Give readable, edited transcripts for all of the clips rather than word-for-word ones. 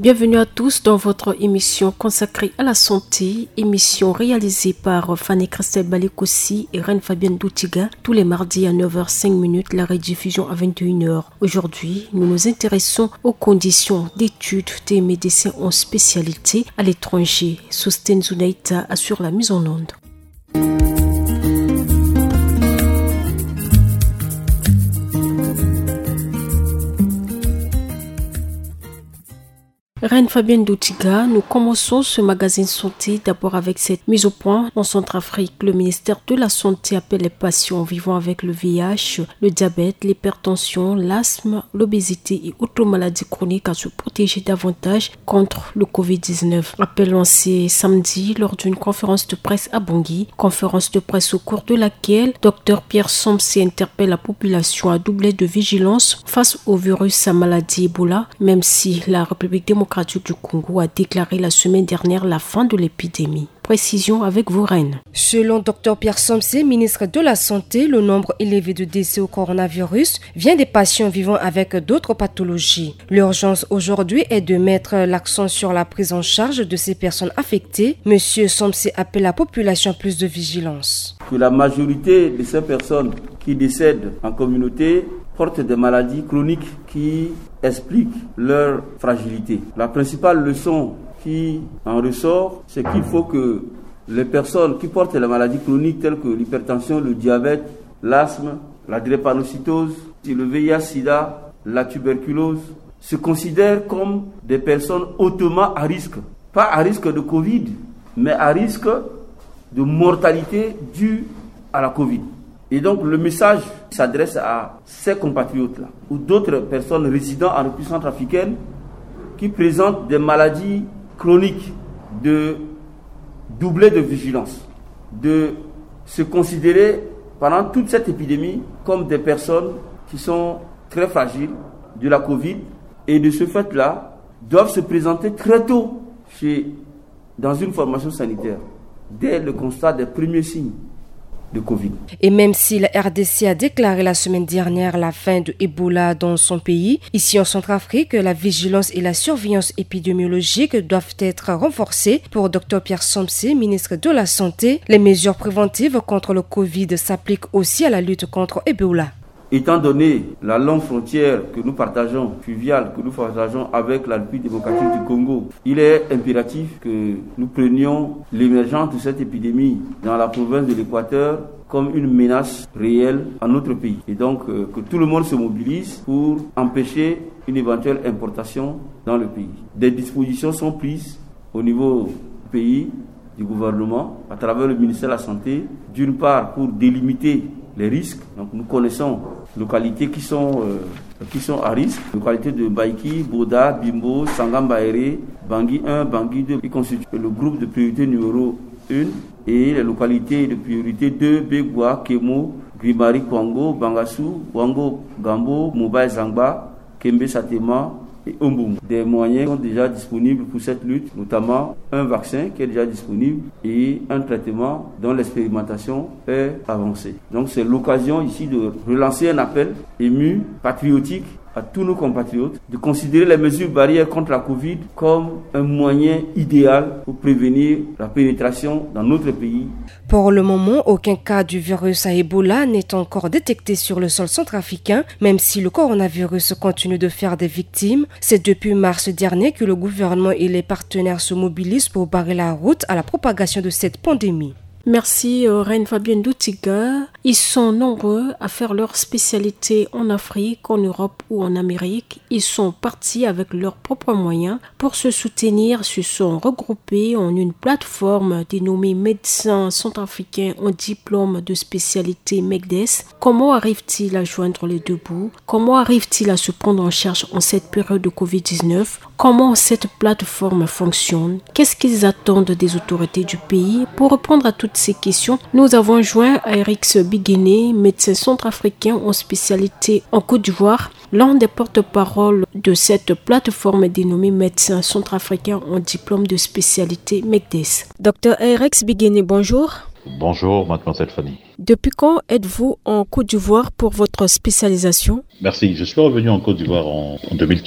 Bienvenue à tous dans votre émission consacrée à la santé, émission réalisée par Fanny-Christelle Balekossi et Reine Fabienne Doutiga tous les mardis à 9h05, la rediffusion à 21h. Aujourd'hui, nous nous intéressons aux conditions d'études des médecins en spécialité à l'étranger. Sosten Zunaita assure la mise en onde. Reine Fabienne Doutiga, nous commençons ce magazine santé d'abord avec cette mise au point. En Centrafrique, le ministère de la Santé appelle les patients vivant avec le VIH, le diabète, l'hypertension, l'asthme, l'obésité et autres maladies chroniques à se protéger davantage contre le Covid-19. Appel lancé samedi lors d'une conférence de presse à Bangui, conférence de presse au cours de laquelle Dr Pierre Somsé interpelle la population à doubler de vigilance face au virus à maladie Ebola, même si la République démocratique du Congo a déclaré la semaine dernière la fin de l'épidémie. Précision avec vous, Reine. Selon Dr Pierre Somsé, ministre de la Santé, le nombre élevé de décès au coronavirus vient des patients vivant avec d'autres pathologies. L'urgence aujourd'hui est de mettre l'accent sur la prise en charge de ces personnes affectées. Monsieur Somsé appelle la population à plus de vigilance. Que la majorité de ces personnes qui décèdent en communauté portent des maladies chroniques qui expliquent leur fragilité. La principale leçon qui en ressort, c'est qu'il faut que les personnes qui portent les maladies chroniques telles que l'hypertension, le diabète, l'asthme, la drépanocytose, le VIH-Sida, la tuberculose, se considèrent comme des personnes hautement à risque. Pas à risque de Covid, mais à risque de mortalité due à la Covid. Et donc le message s'adresse à ces compatriotes-là ou d'autres personnes résidant en République centrafricaine qui présentent des maladies chroniques, de doubler de vigilance, de se considérer pendant toute cette épidémie comme des personnes qui sont très fragiles de la Covid et de ce fait-là doivent se présenter très tôt dans une formation sanitaire dès le constat des premiers signes de Covid. Et même si la RDC a déclaré la semaine dernière la fin de Ebola dans son pays, ici en Centrafrique, la vigilance et la surveillance épidémiologique doivent être renforcées. Pour Dr Pierre Somsé, ministre de la Santé, les mesures préventives contre le Covid s'appliquent aussi à la lutte contre Ebola. Étant donné la longue frontière que nous partageons, fluviale, que nous partageons avec la République démocratique du Congo, il est impératif que nous prenions l'émergence de cette épidémie dans la province de l'Équateur comme une menace réelle à notre pays. Et donc que tout le monde se mobilise pour empêcher une éventuelle importation dans le pays. Des dispositions sont prises au niveau du pays, du gouvernement, à travers le ministère de la Santé, d'une part pour délimiter les risques. Donc nous connaissons les localités qui sont à risque, les localités de Baïki, Boda, Bimbo, Sangambaéré, Bangui 1, Bangui 2, qui constituent le groupe de priorité numéro 1, et les localités de priorité 2, Begwa, Kemo, Grimari, Kwango, Bangassou, Wango, Gambo, Mobile Zangba, Kembe Satema et Ombum. Des moyens sont déjà disponibles pour cette lutte, notamment un vaccin qui est déjà disponible et un traitement dont l'expérimentation est avancée. Donc c'est l'occasion ici de relancer un appel ému, patriotique, à tous nos compatriotes de considérer les mesures barrières contre la Covid comme un moyen idéal pour prévenir la pénétration dans notre pays. Pour le moment, aucun cas du virus à Ebola n'est encore détecté sur le sol centrafricain, même si le coronavirus continue de faire des victimes. C'est depuis mars dernier que le gouvernement et les partenaires se mobilisent pour barrer la route à la propagation de cette pandémie. Merci Reine Fabienne Doutiga. Ils sont nombreux à faire leur spécialité en Afrique, en Europe ou en Amérique. Ils sont partis avec leurs propres moyens. Pour se soutenir, se sont regroupés en une plateforme dénommée Médecins centrafricains en diplôme de spécialité MECDES. Comment arrivent-ils à joindre les deux bouts? Comment arrivent-ils à se prendre en charge en cette période de Covid-19? Comment cette plateforme fonctionne? Qu'est-ce qu'ils attendent des autorités du pays? Pour répondre à toutes ces questions, nous avons joint Erix Biguéné, médecin centrafricain en spécialité en Côte d'Ivoire, l'un des porte-parole de cette plateforme dénommée Médecins centrafricains en diplôme de spécialité MECDES. Docteur Erix Biguéné, bonjour. Bonjour, mademoiselle Fanny. Depuis quand êtes-vous en Côte d'Ivoire pour votre spécialisation? Merci, je suis revenu en Côte d'Ivoire en 2015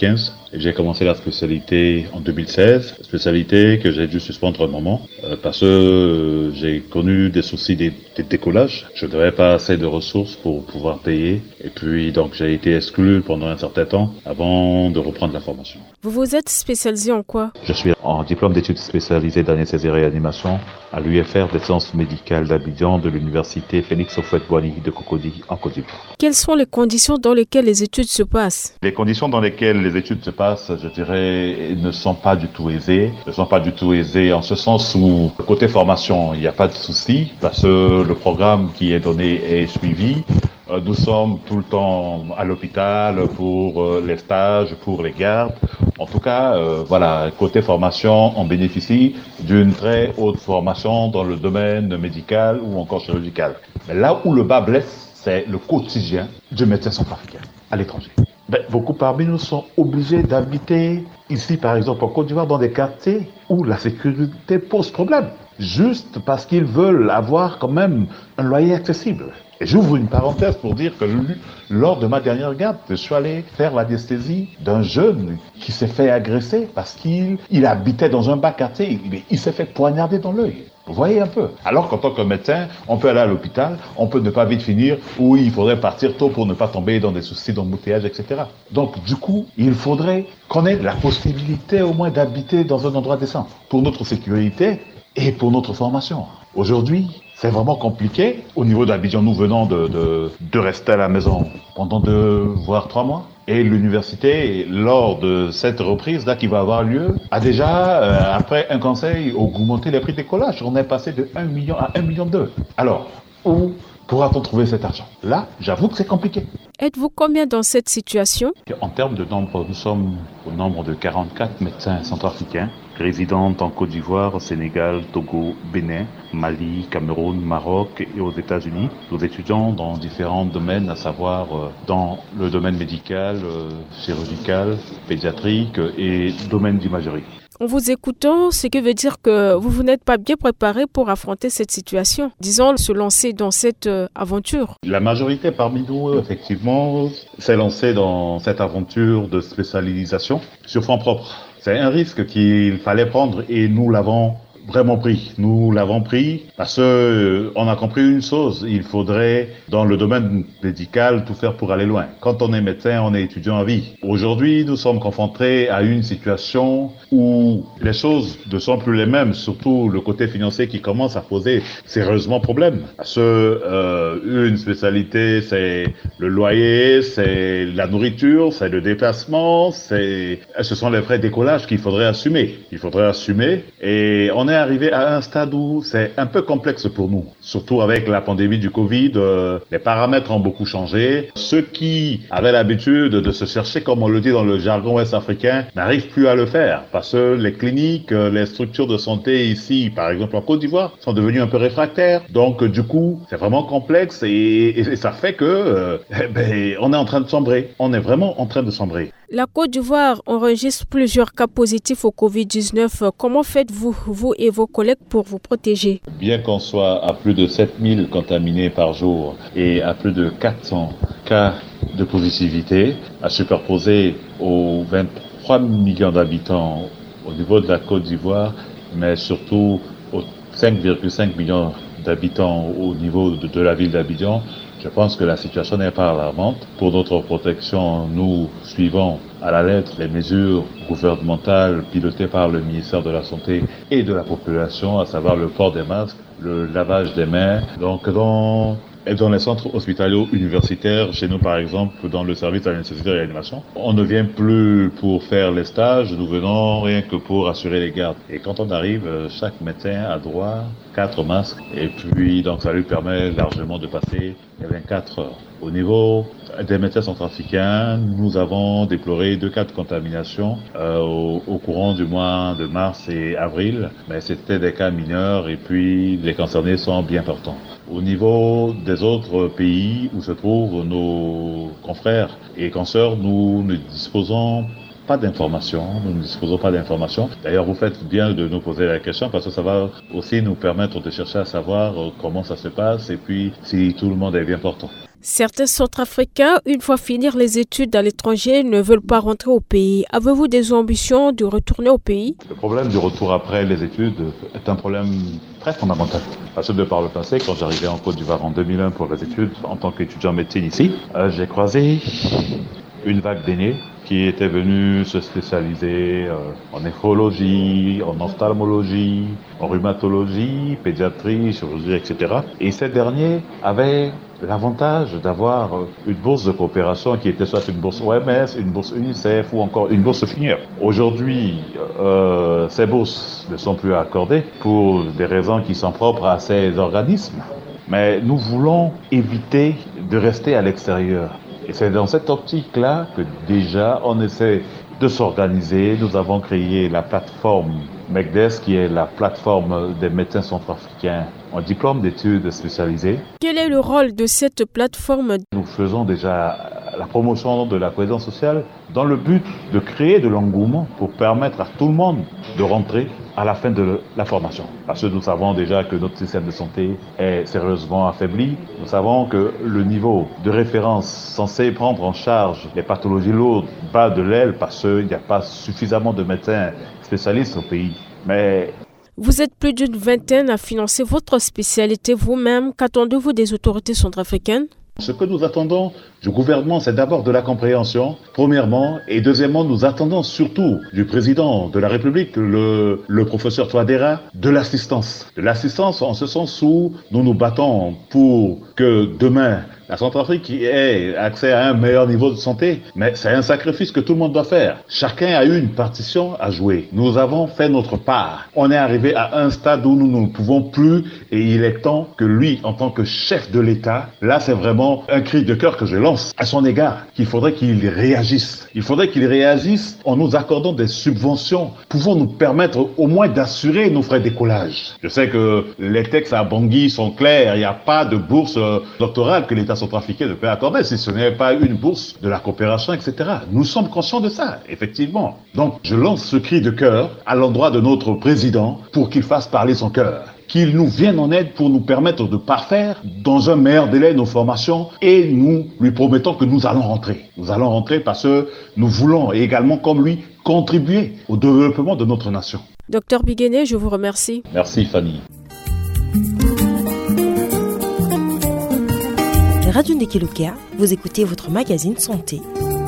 Et j'ai commencé la spécialité en 2016, spécialité que j'ai dû suspendre un moment parce que j'ai connu des soucis de décollage. Je n'avais pas assez de ressources pour pouvoir payer. Et puis donc j'ai été exclu pendant un certain temps avant de reprendre la formation. Vous vous êtes spécialisé en quoi? Je suis en diplôme d'études spécialisées d'anesthésie et réanimation à l'UFR des sciences médicales d'Abidjan de l'université Félix Houphouët-Boigny de Cocody en Côte d'Ivoire. Quelles sont les conditions dans lesquelles les études se passent? Les conditions dans lesquelles les études se passent, je dirais, ne sont pas du tout aisées. Ne sont pas du tout aisées en ce sens où, côté formation, il n'y a pas de souci parce que le programme qui est donné est suivi. Nous sommes tout le temps à l'hôpital pour les stages, pour les gardes. En tout cas, voilà, côté formation, on bénéficie d'une très haute formation dans le domaine médical ou encore chirurgical. Mais là où le bas blesse, c'est le quotidien du médecin centrafricain à l'étranger. Beaucoup parmi nous sont obligés d'habiter ici, par exemple, en Côte d'Ivoire, dans des quartiers où la sécurité pose problème, juste parce qu'ils veulent avoir quand même un loyer accessible. Et j'ouvre une parenthèse pour dire que lors de ma dernière garde, je suis allé faire l'anesthésie d'un jeune qui s'est fait agresser parce qu'il habitait dans un bas quartier, il s'est fait poignarder dans l'œil. Vous voyez un peu. Alors qu'en tant que médecin, on peut aller à l'hôpital, on peut ne pas vite finir, ou il faudrait partir tôt pour ne pas tomber dans des soucis d'embouteillage, etc. Donc du coup, il faudrait qu'on ait la possibilité au moins d'habiter dans un endroit décent pour notre sécurité et pour notre formation. Aujourd'hui, c'est vraiment compliqué. Au niveau d'Abidjan, nous venons de rester à la maison pendant 2 voire 3 mois. Et l'université, lors de cette reprise-là qui va avoir lieu, a déjà, après un conseil, augmenté les prix de décollage. On est passé de 1 million à 1,2 million. Alors, où pourra-t-on trouver cet argent? Là, j'avoue que c'est compliqué. Êtes-vous combien dans cette situation? En termes de nombre, nous sommes au nombre de 44 médecins centrafricains résidant en Côte d'Ivoire, au Sénégal, Togo, Bénin, Mali, Cameroun, Maroc et aux États-Unis. Nous étudions dans différents domaines, à savoir dans le domaine médical, chirurgical, pédiatrique et domaine d'imagerie. En vous écoutant, ce que veut dire que vous n'êtes pas bien préparé pour affronter cette situation, disons se lancer dans cette aventure. La majorité parmi nous, effectivement, s'est lancée dans cette aventure de spécialisation sur fonds propres. C'est un risque qu'il fallait prendre et nous l'avons vraiment pris. Nous l'avons pris parce que on a compris une chose, il faudrait dans le domaine médical tout faire pour aller loin. Quand on est médecin, on est étudiant à vie. Aujourd'hui, nous sommes confrontés à une situation où les choses ne sont plus les mêmes, surtout le côté financier qui commence à poser sérieusement problème. Parce que une spécialité, c'est le loyer, c'est la nourriture, c'est le déplacement, ce sont les frais de décollage qu'il faudrait assumer. Il faudrait assumer et on est arrivé à un stade où c'est un peu complexe pour nous. Surtout avec la pandémie du Covid, les paramètres ont beaucoup changé. Ceux qui avaient l'habitude de se chercher, comme on le dit dans le jargon ouest-africain, n'arrivent plus à le faire parce que les cliniques, les structures de santé ici, par exemple en Côte d'Ivoire, sont devenues un peu réfractaires. Donc du coup, c'est vraiment complexe et ça fait que on est en train de sombrer. On est vraiment en train de sombrer. La Côte d'Ivoire enregistre plusieurs cas positifs au Covid-19. Comment faites-vous, vous et vos collègues, pour vous protéger? Bien qu'on soit à plus de 7000 contaminés par jour et à plus de 400 cas de positivité, à superposer aux 23 millions d'habitants au niveau de la Côte d'Ivoire, mais surtout aux 5,5 millions d'habitants au niveau de la ville d'Abidjan, je pense que la situation n'est pas alarmante. Pour notre protection, nous suivons à la lettre les mesures gouvernementales pilotées par le ministère de la Santé et de la Population, à savoir le port des masques, le lavage des mains. Donc dans les centres hospitaliers universitaires, chez nous par exemple, dans le service d'anesthésie et réanimation, on ne vient plus pour faire les stages, nous venons rien que pour assurer les gardes. Et quand on arrive, chaque médecin a droit à 4 masques et puis donc ça lui permet largement de passer les 24 heures. Au niveau des médecins centrafricains, nous avons déploré 2 cas de contamination au courant du mois de mars et avril, mais c'était des cas mineurs et puis les concernés sont bien portants. Au niveau des autres pays où se trouvent nos confrères et consoeurs, nous ne disposons pas d'informations. D'ailleurs, vous faites bien de nous poser la question parce que ça va aussi nous permettre de chercher à savoir comment ça se passe et puis si tout le monde est bien portant. Certains Centrafricains, une fois finir les études à l'étranger, ne veulent pas rentrer au pays. Avez-vous des ambitions de retourner au pays? Le problème du retour après les études est un problème très fondamental. Parce que de par le passé, quand j'arrivais en Côte d'Ivoire en 2001 pour les études, en tant qu'étudiant en médecine ici, j'ai croisé une vague d'aînés qui étaient venus se spécialiser en néphrologie, en ophtalmologie, en rhumatologie, pédiatrie, chirurgie, etc. Et ces derniers avaient l'avantage d'avoir une bourse de coopération qui était soit une bourse OMS, une bourse UNICEF ou encore une bourse FINIER. Aujourd'hui, ces bourses ne sont plus accordées pour des raisons qui sont propres à ces organismes. Mais nous voulons éviter de rester à l'extérieur. Et c'est dans cette optique-là que déjà on essaie de s'organiser. Nous avons créé la plateforme MECDES, qui est la plateforme des médecins centrafricains en diplôme d'études spécialisées. Quel est le rôle de cette plateforme? Nous faisons déjà la promotion de la cohésion sociale dans le but de créer de l'engouement pour permettre à tout le monde de rentrer à la fin de la formation. Parce que nous savons déjà que notre système de santé est sérieusement affaibli. Nous savons que le niveau de référence censé prendre en charge les pathologies lourdes bat de l'aile parce qu'il n'y a pas suffisamment de médecins spécialistes au pays. Mais vous êtes plus d'une vingtaine à financer votre spécialité vous-même. Qu'attendez-vous des autorités centrafricaines? Ce que nous attendons du gouvernement, c'est d'abord de la compréhension, premièrement, et deuxièmement, nous attendons surtout du président de la République, le professeur Touadéra, de l'assistance. De l'assistance en ce sens où nous nous battons pour que demain, la Centrafrique ait accès à un meilleur niveau de santé, mais c'est un sacrifice que tout le monde doit faire. Chacun a eu une partition à jouer. Nous avons fait notre part. On est arrivé à un stade où nous ne pouvons plus et il est temps que lui, en tant que chef de l'État, là c'est vraiment un cri de cœur que je lance à son égard, qu'il faudrait qu'il réagisse. Il faudrait qu'il réagisse en nous accordant des subventions pouvant nous permettre au moins d'assurer nos frais d'écolage. Je sais que les textes à Bangui sont clairs, il n'y a pas de bourse doctorale que l'État centrafricain ne peut accorder si ce n'est pas une bourse de la coopération, etc. Nous sommes conscients de ça, effectivement. Donc, je lance ce cri de cœur à l'endroit de notre président pour qu'il fasse parler son cœur, qu'il nous vienne en aide pour nous permettre de parfaire dans un meilleur délai nos formations et nous lui promettons que nous allons rentrer. Nous allons rentrer parce que nous voulons également, comme lui, contribuer au développement de notre nation. Docteur Biguéné, je vous remercie. Merci Fanny. Radio Ndekeluka, vous écoutez votre magazine Santé.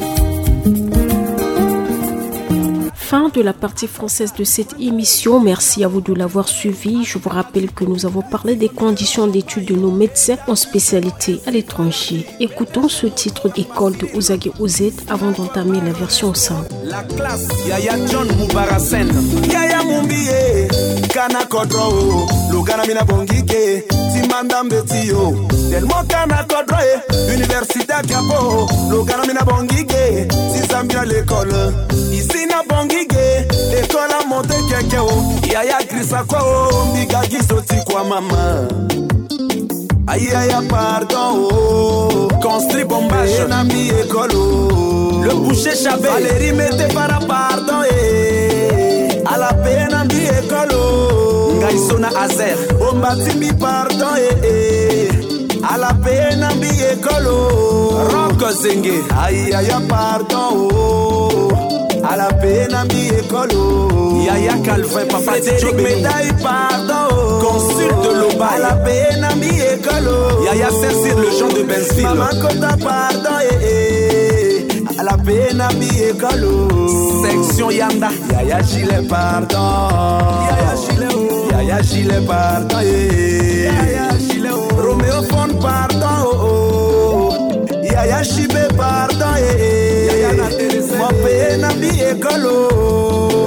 Fin de la partie française de cette émission. Merci à vous de l'avoir suivi. Je vous rappelle que nous avons parlé des conditions d'études de nos médecins en spécialité à l'étranger. Écoutons ce titre École de Ouzagé Ouzet avant d'entamer la version au sein. La classe, Yaya John Moubarasen, Yaya Mumbiye, Kana Kodro, Lugana Mina Bongike, Timanda Mbetio, Delmo Kana Kodro, Université Kapo, Lugana Mina Bongike, Sisambia l'école, ici na Bongike, l'école a monté Kekeo, Yaya Krisa Kwao, Mbiga Gisoti Kwa Mama. Aïe aïe pardon oh. Construit bombage Nami écolo. Le boucher Chabé Valérie mettez para pardon eh. À la peine Nami écolo. Ngaïsona Azer Ombatimi pardon eh. À la peine Nami écolo. Rock Zenge Aïe aïe pardon oh. À la peine Nami écolo. Yaya Calvin Papa Frédéric médaille pardon oh. Consul de l'Oba à la peine Nami écolo. Yaya Saint-Cyr le Jean de Benzville. Maman Kota pardon à la peine Nami écolo. Section Yanda Yaya Gilet pardon. Yaya Gilet pardon Yaya Gilet Roméo Fond pardon Yaya Chibé pardon Yaya Naterese ma peine Nami écolo.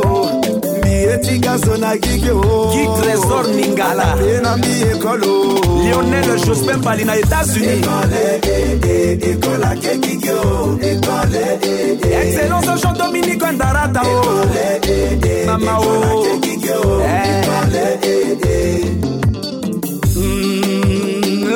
Qui trésor Ningala Lionel Jospin Palina États-Unis. Excellence Jean Dominique Andarata Mama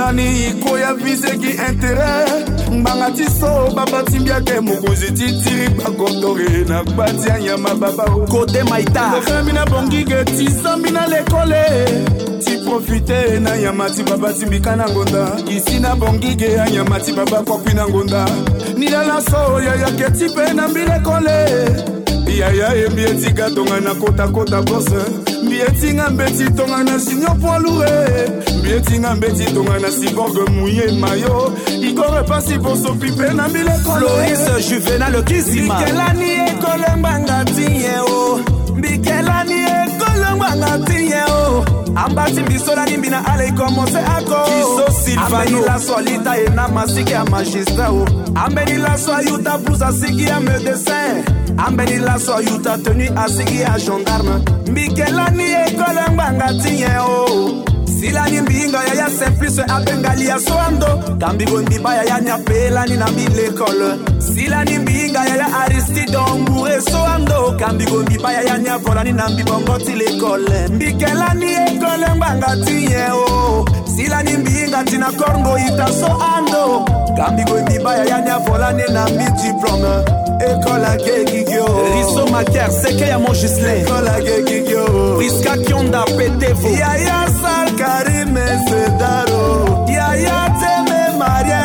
nani koya vise ki intérêt mbanga tiso baba timbiake mokonzi titiri bakotore na batia nyama baba côté maïta mina bongige tisambi na l'école ti profite na nyama ti baba timbika na ngonda isi na bongige ya nyama ti baba kopi na ngonda nilala so ya ketipe na l'école Yaya embieti gatonga na kota boss Mbieti ngambeti tonga na sinyo point louré Mbieti ngambeti tonga na cyborg mouillé mayo Igor pasi pour son pipe na mille Floris Juvenal Kizima Bikelani ekole mbanga tiye o Bikelani ekole mbanga tiye o Ambati mbisola nimbina ale commence ako Kiso Silvano Ambeni la solita ena masiki ya magistrat o Ambeni la so yuta blues asiki ya médecin Ambeni la so yuta tenu asiki ya gendarme Mbikelani ekole mbanga tiye o Silani mbinga ya simplice abengali ya soando Kambigo ndibaya ya nyapela ni na l'école Silani mbinga ya Aristide Ombouré soando Kambigo ndibaya ya nyapola ni na mbibongoti l'école Mbikelani ekole mbanga tiye o Silani mbinga tina korngo ita soando Kambigo ndibaya ya nyapola ni na diplôme École Gekigyo Riso Maker Seke ya Mogisley École Gekigyo Priska Kionda Petevo Yaya Sal Karime Sedaro Yaya Teme Maria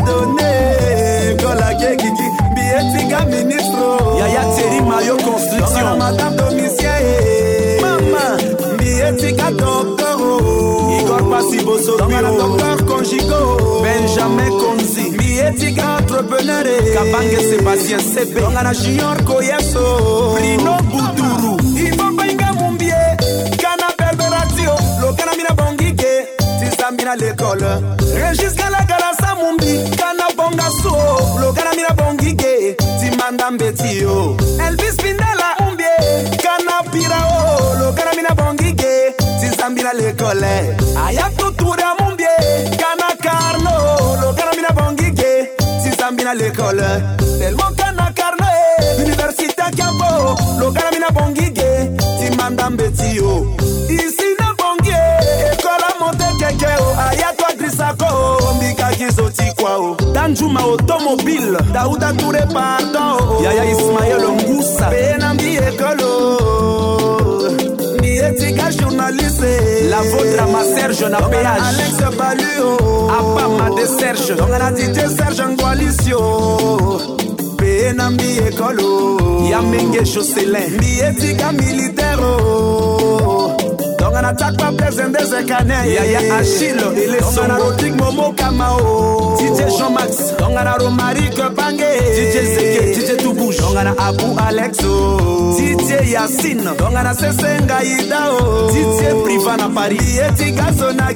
Tedone École Gekigi Bietika Ministro Yaya Thierry Mayo Construction Madame Domicie Mama Bietika Doctoro Igor Pasiboso Docteur Conjigo Benjamin Konzi Bietika Entrepreneur Kabange Sébastien Sepe Dongana Junior Koyeso Bruno Bouduru Ibamba Inga Mumbie Kana Belberatio Lokana Mina Bongike Tisambina l'école Régis Gala Galasa Mumbi Kana Bongaso Lokana Mina Bongike Timanda Mbetio Elvis Pindela Umbie Kana Pirao Lokana Mina Bongike Tisambina l'école Ayato Toura Mumbie Kana Carno Lokana Mina Bongike Tisambina l'école Tellement Kana Carno Université Kiambo Lokana Mina Bongige Timanda Mbetio Ici na Bongie École Monte Kekeo Ayato Grisako Mbika Kizoti Kwao Danjuma Automobile Daouda Touré Pardon Yaya Ismaël Ngoussa Benambi Ekolo Nietika journaliste La Vaudrama Serge na péage Alex Baluo Apama de Serge Dongana DJ Serge Ngualisio Benambi Ekolo Yamenge Jocelyn Bietika militaire Dongana Takpa President Zekane Yaya Achille Dongana Rodrigue Momo Kamao DJ Jean-Max Dongana Romarique Bange DJ Zeke DJ Toubouche Dongana Abu Alexo DJ Yacine Dongana Sesenga Idao DJ Privana Paris Bietika Zona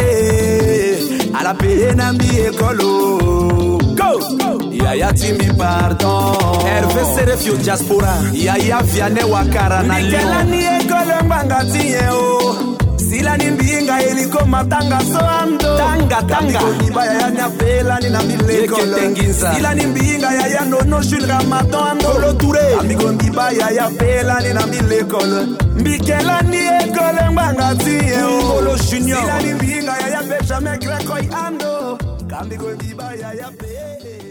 Gige Ala Benambi Ekolo Yaya Timmy Pardon Hervé Serefio Diaspora Yaya Vianney Wakara na Lyon Nikelani ekole mbanga tiye o Silani mbinga eliko matanga soando Tanga Nibaya ya nyapela ni na milekole Silani mbinga ya ya nono Jules Ramadan Kolo Touré Amigo nibaya ya pela ni na milekole Mbikelani ekole mbanga tiye o Kolo Junior Silani mbinga ya ya Benjamin Greco Ando Amigo nibaya ya pela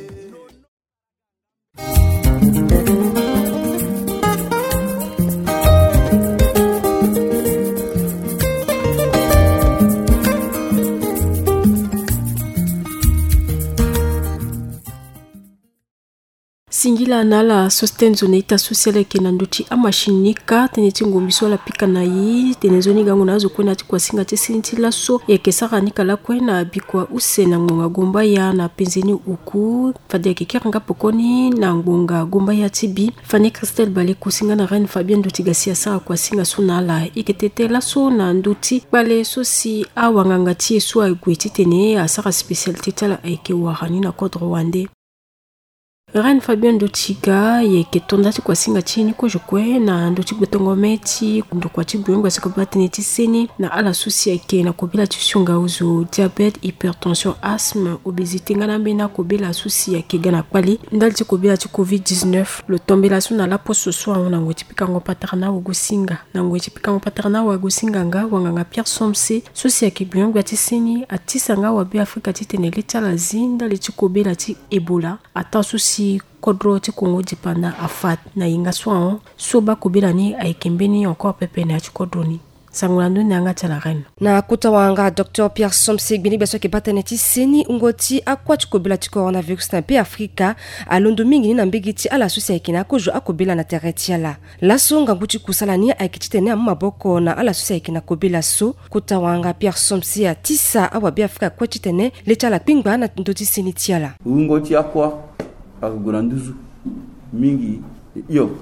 Singila nala sostenzo na ita sociale kenanduchi amashinika teneti ngombiso la pika na yi tenezoni gango nazo kwena ati kwa singa tesinti laso yekesaka nikala kwena bikwa usena ngonga gomba ya na penzeni uku fade kekiranga pokoni na ngonga gomba ya tibi fane Christelle Bale kusinga na Reine Fabienne Dotigasia sa kwa singa sunala iketete laso na nduti bale sosi awanganga tie so agweti tene asaka specialité tala aike warani na kodro wande Ren Fabien Ndotiga yeke tonda ti kuasinga chini kojukwe na ndoti betongometi ndokwa ti buyongwa sikabatene ti seni na ala susi yeke na kobela ti sionga uzu diabète, hypertension, asthme, obésité ngana mbena kobela susi yeke gana kpali ndali ti kobela ti COVID-19 lo tombela so na lapo soso na ngwe ti pikango patarna wagosinga na ngwe ti pikango patarna wagosinga nga wanganga Pierre Somse susi yeke buyongwa ti seni atisanga wa be Afrika ti tene le tala zinda le ti kobela ti Ebola ata susi kodro ti Congo dipanda afat na yinga soan soba kobela ni aikembeni encore pepe na ti kodro ni sangulando nanga tala ren na kuta wanga Dr Pierre Somse gbini beso ke batene ti seni ngoti akwa ti kobela ti coronavirus na pe Afrika alondo mingi ni na mbegi ti ala susi aikina kojo akobela na tere ti ala laso ngangu ti kusala ni aikiti tene maboko na ala susi aikina kobela so kuta wanga Pierre Somse atisa awa be Afrika kwa ti tene le tala pingba na ndoti seni ti ala ngoti akwa akuguranduzu mingi yo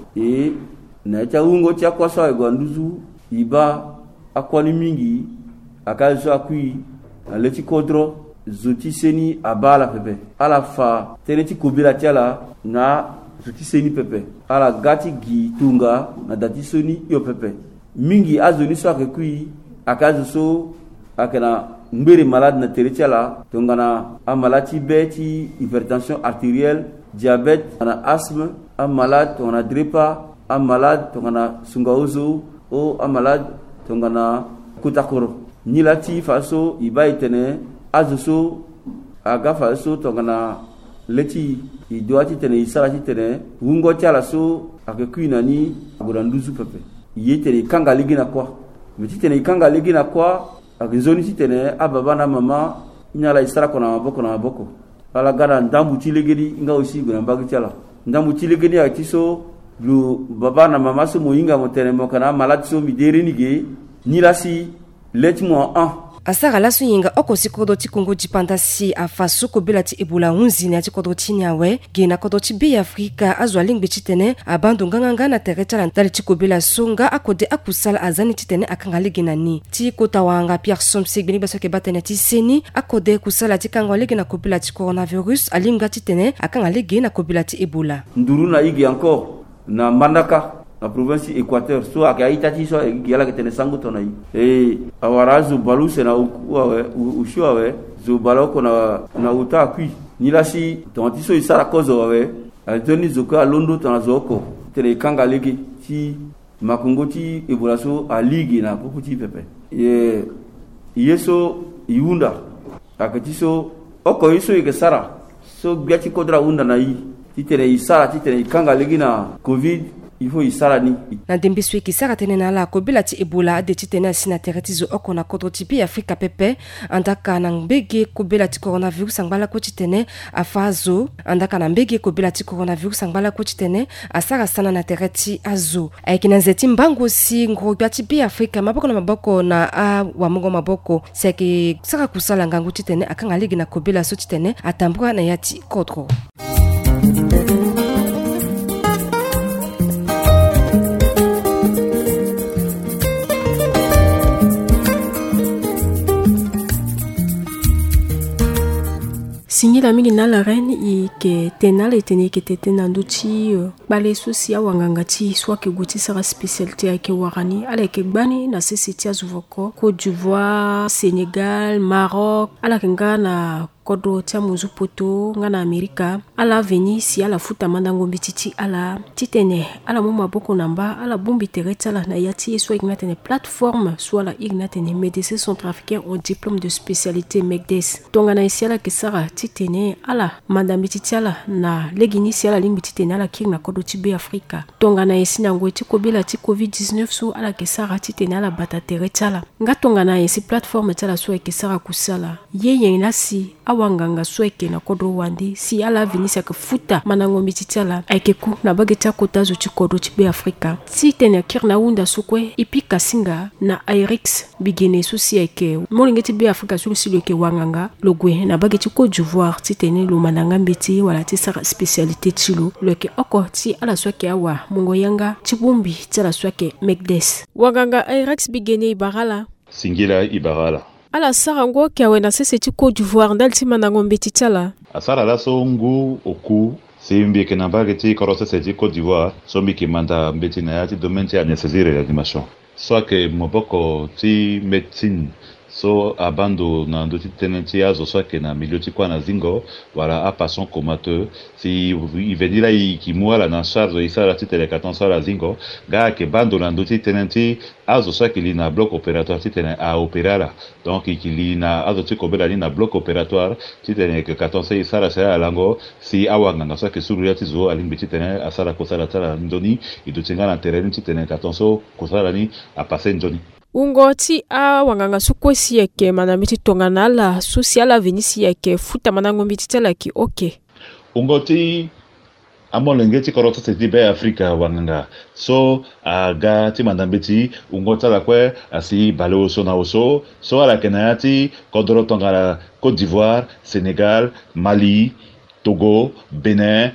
na cha ngoti akwa so akuguranduzu iba akwani mingi akazo akui aleti kodro zoti seni abala pepe ala fa teneti kobela tiala na zoti seni pepe ala gati gi tunga na dati soni yo pepe mingi azoni so akui akazo so akena mbere malade na teretiala tongana amalati beti hypertension artérielle, diabète, on a asthme, un malade on a drepa, un malade on a sungaozo o un malade on a kutakoro nilati faso iba itene azoso aga faso tongana leti idoati tene isarati tene wungo tiala so akekuina ni agoranduzu pepe yetene kanga ligina kwa metitene kanga ligina kwa akizoni titene ababa na mama nyala isara kona maboko ala gara ndambu tilegedi nga aussi gona mbagi tiala ndambu tilegedi atiso lu baba na mama so moyinga motene mokana malati so midere nige nilasi letmo an asara lasu yinga oko sikodo ti Congo dipanda si afaso kobela ti Ebola 11 na ti kodo ti nyawe gena kodo ti be Afrika azwa lingbe ti tene abando nganga na tereta la ndali ti kobela songa akode akusala azani ti tene akanga legena ni ti kota wanga Pierre Somse gbeni baso ke batene ti seni akode kusala ti kanga legena kobela ti coronavirus alinga ti tene akanga legena kobela ti Ebola nduru na igi encore na Mbandaka na province Équateur so akaita ti so yala ke tene sangu tona yi awarazu baluse na ushuawe zo baloko na uta kui nilasi tonti so isara kozo we antoni zoka londo tona zoko tene kanga lege ti makongo ti Ebola so a ligue na pokuti pepe yeso iunda akati so oko yeso ke sara so biati kodra unda na yi ti tene isara ti tene kanga lege na covid il faut isarani na dembiso ikisara tene na la kobela ti Ebola de ti tene asina teretizo oko na kodro ti pi Afrika pepe andaka na mbege kobela ti coronavirus angbala ko ti tene afazo andaka na mbege kobela ti coronavirus angbala ko ti tene asara sana na tereti azo aikina nzeti mbango si ngro ti pi Afrika maboko na wa mongo maboko seke saka kusala ngangu ti tene akanga ligi na kobela so ti tene atambura na yati kodro Singi la mingi na la reine i ke tenala itene ke tetena nduchi bale susi ya wanganga ti soit ke guti sera spécialité ya ke warani ala ke gbani na sisi azuvoko Côte d'Ivoire, Sénégal, Maroc ala ke ngana kodo tia muzu poto ngana Amerika ala veni si ala futa mandango mbititi ala titene ala moma boko namba ala bombi teretala na yati soit ignatene plateforme soit la ignatene médecins centrafricains au diplôme de spécialité MECDES tongana isi ala kesara titene ala mandambi titiala na legini si ala lingbi titene ala king na kodo tibe Afrika tongana isi na ngwe ti kobela ti COVID-19 so ala kesara titene ala bata teretala nga tongana isi plateforme tala soit kesara kusala yeye nasi wanganga sweke na kodro wandi si ala vinisa ke futa manango mititiala aikeku na bageta kota zo ti kodro ti be Afrika si tene kirna unda sukwe ipi kasinga na Airix bigene susi aike molinge ti be Afrika sulu silo ke wanganga logwe na bageti Côte d'Ivoire ti tene lo mananga mbiti wala ti sa spécialité tilo loke oko ti ala sweke awa mongo yanga ti bombi ti ala sweke MECDES wanganga Airix bigene ibarala Singila ibarala ala sara ngo kia wena sese ti Côte d'Ivoire ndal ti manango mbeti tala asara la so ngu oku si mbi ke nambage ti korose se ti Côte d'Ivoire so mbi ke manda mbeti na ya ti domaine ti anesthésie réanimation soit que moboko ti médecine so abando na ndo ti tene ti azo soit que na milieu ti kwa na zingo voilà a patient comateux si il venir là qui mourra na charge isa la ti tele 14 la zingo ga ke bando na ndo ti tene ti azo soit que li na bloc opératoire ti tene a opérer donc qui li na azo ti kobela li na bloc opératoire ti tene que 14 isa la sera lango si awanga na soit que suru ya ti zo alimbe ti tene asala ko sala tala ndoni i do tinga na terrain ti tene 14 ko sala ni a passer ndoni ungoti a wanganga sukwesi yake manamiti tongana la social venisi yake futa manangombi titela ki okay ungoti amolenge ti korokso se be Afrika wanganga so aga ti mandambeti ungota la kwe asi balo so na oso so ala kenayati kodoro tongala Côte d'Ivoire, Sénégal, Mali, Togo, Bénin,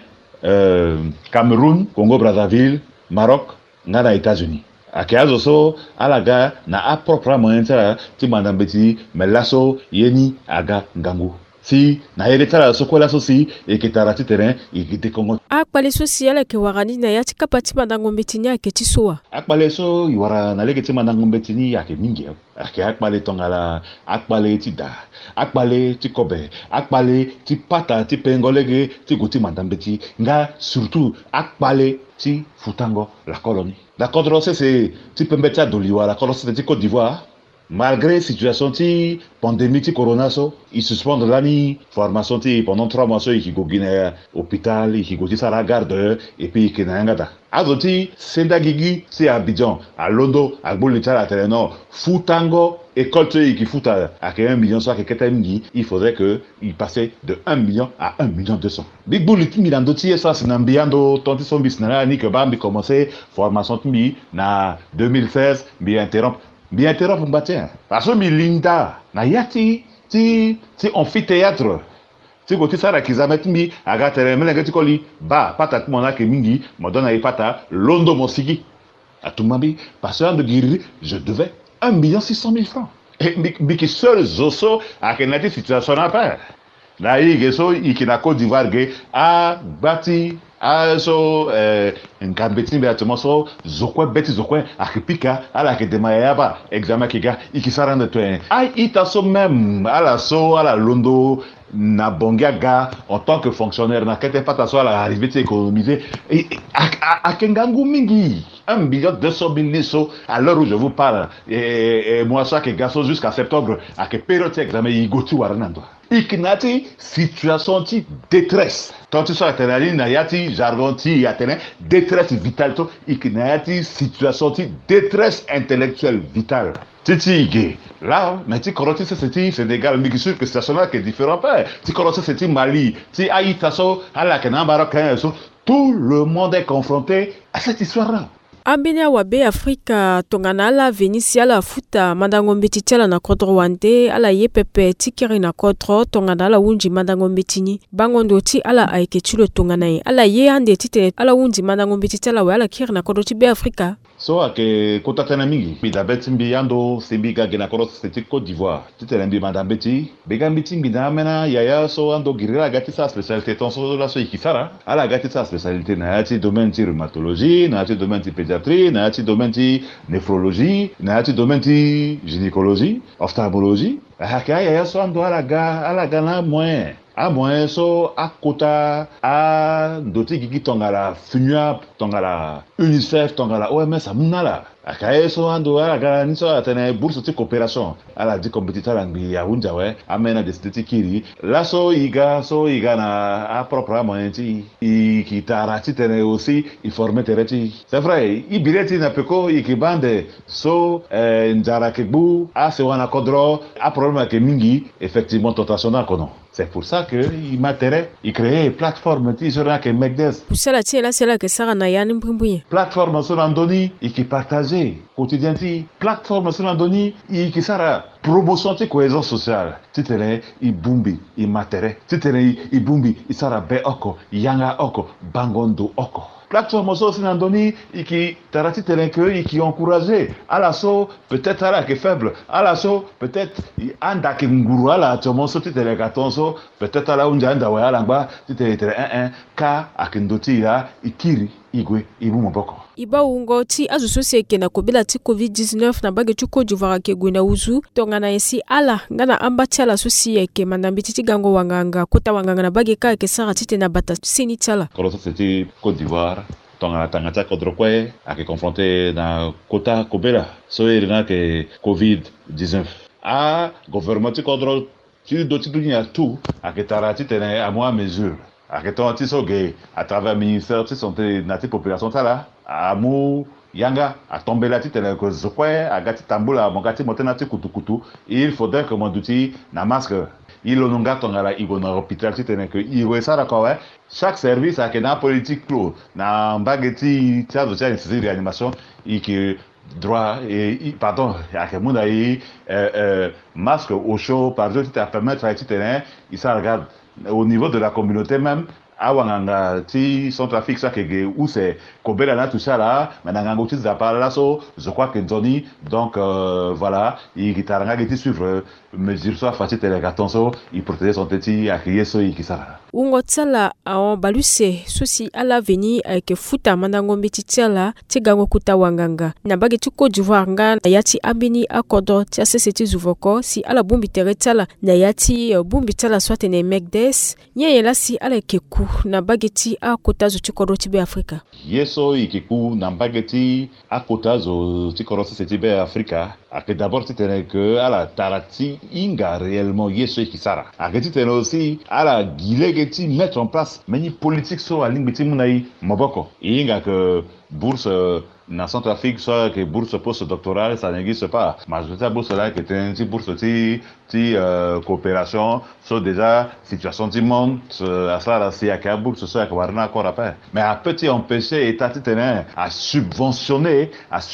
Cameroun, Congo-Brazzaville, Maroc, ngana États-Unis. Akiazo so alaga na a propre moyen ti mandambeti melaso yeni aga ngangu si na yeretara so kola so si e kitara ti terrain e kite kongo akpale so si ala ke warani na ya ti kapati mandangombeti ni ake ti soa akpale so iwara na leke ti mandangombeti ni ake mingi ake akpale tongala akpale ti da akpale ti kobe akpale ti pata ti pengolege ti goti mandambeti nga surtout akpale ti futango la colonie. La Côte d'Ivoire, c'est ti pembeta doliwa la Côte d'Ivoire, Côte d'Ivoire. Malgré situation ti pandémie ti corona so, ils suspendent l'année formation ti pendant 3 mois so qui go Guinée hôpital, qui go ti sara garde et puis qui na ngata. Azoti senda gigi c'est Abidjan, à Londo, à Bolita la Télénor, futango école qui fout à 1 million soit que il faudrait que il passait de 1 million à 1 million 200. Big Bull ti milando ti ça c'est nambiando tonti son business ni que bambi commencer formation ti na 2016 bi interrompre mbatien parce que milinda na yati ti amphithéâtre ti ko ti sara kizamet mi aga tere melenge ti koli ba pata ti mona ke mingi modona e pata londo mosiki atumambi parce que de guérir je devais 1 600 000 francs et biki seul zoso a kenati situation à faire na yige so ikina Côte d'Ivoire ge a bati so ngambeti mbeatemo so zokwe beti zokwe akipika ala ke demayaba examen kiga ikisarande to ai ita so même ala so ala londo na bongaga en tant que fonctionnaire na kete pata so ala arrivé te économiser akengangu mingi 1 200 000 so à l'heure où je vous parle et moi ça que gaso jusqu'à septembre à que période examen igoti waranando ikinati situation ti détresse tant tu so atenali na yati jargon ti yatene détresse vitale to ikinati situation ti détresse intellectuelle vitale titi là mais ti koroti c'est Sénégal mais sûr que situation là qui est différent pas ti koroti c'est Mali ti Haïti so ala kenan baroka so tout le monde est confronté à cette histoire là. Ambenia wabe Afrika tongana la Venisia la futa mandangombeti tela na kodro wande ala yepepe tikiri na kodro tongana la unji mandangombeti ni bangondo ti ala aikechulo tongana ala ye ande tite ala unji mandangombeti tela wala kiri na kodro ti be Afrika so ake kotatena mingi bidabeti mbiyando simbiga gena koros seti Côte d'Ivoire tite mbi mandambeti begambiti mbina mena yaya so ando girira gati sa spécialité tonso la so ikisara ala gati sa spécialité na yati domaine ti rhumatologie na yati domaine ti pédiatrie na yati domaine ti néphrologie na yati domaine ti gynécologie ophtalmologie akaya yaya so ando ala ga na moins a moins so akota a doti gigi tongala FUNUAP tongala UNICEF tongala OMS amunala akaye so ando ala ga ni so atene bourse ti coopération ala di compétiteur angbi ya unja we amena de stati kiri la so iga na a propre moyen ti kitara ti tene aussi il former tereti c'est vrai i bileti na peko ikibande so njara kebu a se wana kodro a problème ke mingi effectivement tentation na kono. C'est pour ça que il m'intéresse, il crée plateforme ti sur la que Megdes. Pour cela c'est là que ça na yani mpumbuye. Plateforme sur l'andoni et qui partager quotidien ti plateforme sur l'andoni et qui sera promotion ti cohésion sociale. Titele i bumbi i matere. Titele i bumbi i sara be oko yanga oko bangondo oko. plateforme so sinandoni iki tarati telenke iki encourager ala so peut-être ala que faible ala so peut-être anda ke nguru ala tomo so telekaton so peut-être ala unja anda wa ala ngba titele ka akindoti ya ikiri igwe ibu moboko iba ungo ti azusosi eke na kobela ti COVID-19 na bage tu Côte d'Ivoire ke gwena uzu tongana esi ala ngana ambati ala sosi eke manambi titi gango wanganga kota wanganga na bage ka eke sara tite na bata sini tala koloso c'était Côte d'Ivoire tonga tangata kodrokwe ake confronté na kota kobela so irina ke COVID-19 a gouvernement ti kodro ti do ti dunia tout ake tarati tene à moi mesure Arrêtons à travers le ministère de santé de la population là, à Mou Yanga, à tomber la tête que je crois, à gâter tamboula, mon gâter monter na kutu kutu. Il faudrait que mon outil na masque. Il on nga ton ala igo na hôpital tite que il ça la quoi. Chaque service a une politique clos. Na bageti tia de tia de réanimation et que droit et pardon à que mon ai masque au chaud par exemple tu permettre à tite il ça regarde au niveau de la communauté même awanganga ti centrafrique ça que où c'est kobela na tout ça là maintenant ngoti za parla so je crois que Johnny donc voilà il gitaranga geti suivre mesure so fati telegaton so il protéger son petit à crier so il kisala ungo tsala a baluse sosi ala veni avec futa mandango mbititiala tigango kuta wanganga na bage tu Côte d'Ivoire nga na yati abini akodo ti aseseti zuvoko si ala bumbi teretala na yati bumbi tala swate ne megdes nyela si ala keku na bageti akota zo tikoro tibe Afrika yeso ikiku na bageti akota zo tikoro tibe Afrika ake d'abord titene que ala tarati inga réellement yeso ikisara ake titene aussi ala gilegeti mettre en place many politique so alingeti munai moboko inga que bourse na Centrafrique soit que bourse post-doctorale ça n'existe pas majorité bourse là qui était une bourse coopération so déjà situation du monde à ça là c'est à bourse ça que warna encore après mais à petit empêcher état titene à subventionner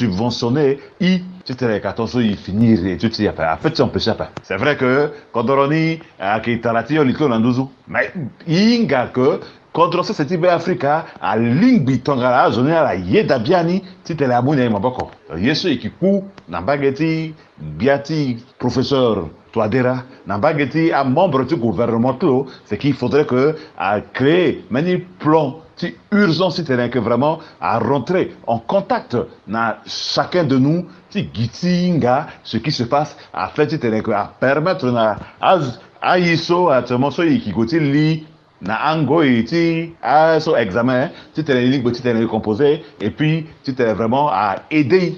i titene katonso y finir et tout ça à petit empêcher pas c'est vrai que Kodoroni a qui tarati on liko nanduzu mais inga que contre ce type Africa à lingbi tongala zone la yeda biani titele abunya maboko yeso ikiku na bageti biati professeur Touadéra na bageti a membre du gouvernement c'est qu'il faudrait que à créer many plans si urgence c'est que vraiment à rentrer en contact na chacun de nous si gitinga ce qui se passe à fait à permettre na à iso à temoso ikigoti li na ango iti à so examen si tu es libre tu es composé et puis tu es vraiment à aider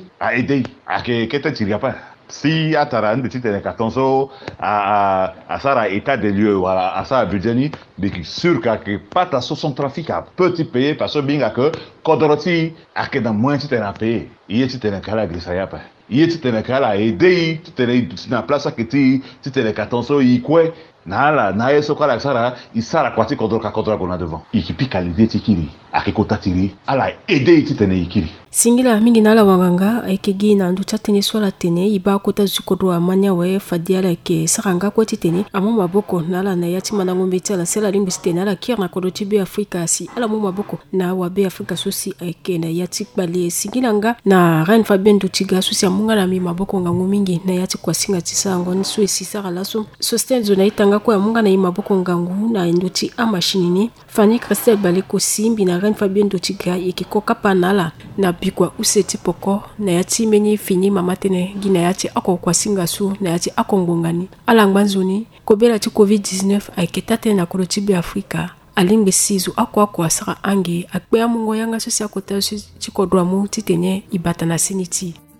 à que tu tires pas si à taran tu es cartonso à ça état des lieux voilà à ça budgeni mais sûr que pas ta son trafic à petit payer parce que bien que kodoroti à que dans moins tu es à payer il tu es kala grisaya pas il tu es kala aider tu es na place que tu es cartonso ikwe na yeso kala sara isara kwati kodroka kona devant ikipika l'idée tikiri akikota tiri ala aider titene ikiri singila mingi nala wanganga aikegi na ndu chatene swala tene iba kota zukodwa manya we fadiala ke saranga kwati tene amo maboko nala na yati manango mbetala sela limbiste nala kirna kodotibe Afrika si ala mo maboko na wabe Afrika sosi aike na yati bale singilanga na Reine Fabienne Dutiga sosi amunga na mi maboko ngango mingi na yati kwa singa tisango ni sosi sara laso sosten zona itanga kwa munga na imaboko ngangu na ndoti amashinini Fanny Christelle Baleko simbi na Reine Fabienne Dutiga ikikoka panala na bikwa useti poko na yati meni fini mamatene gina yati ako kwa singasu na yati ako ngongani ala ngbanzoni kobela ti COVID-19 aiketate na kolotibe Afrika alingbe sizu ako asara ange akpe amungo yanga sosi akota chikodwa mu titenye ibata na siniti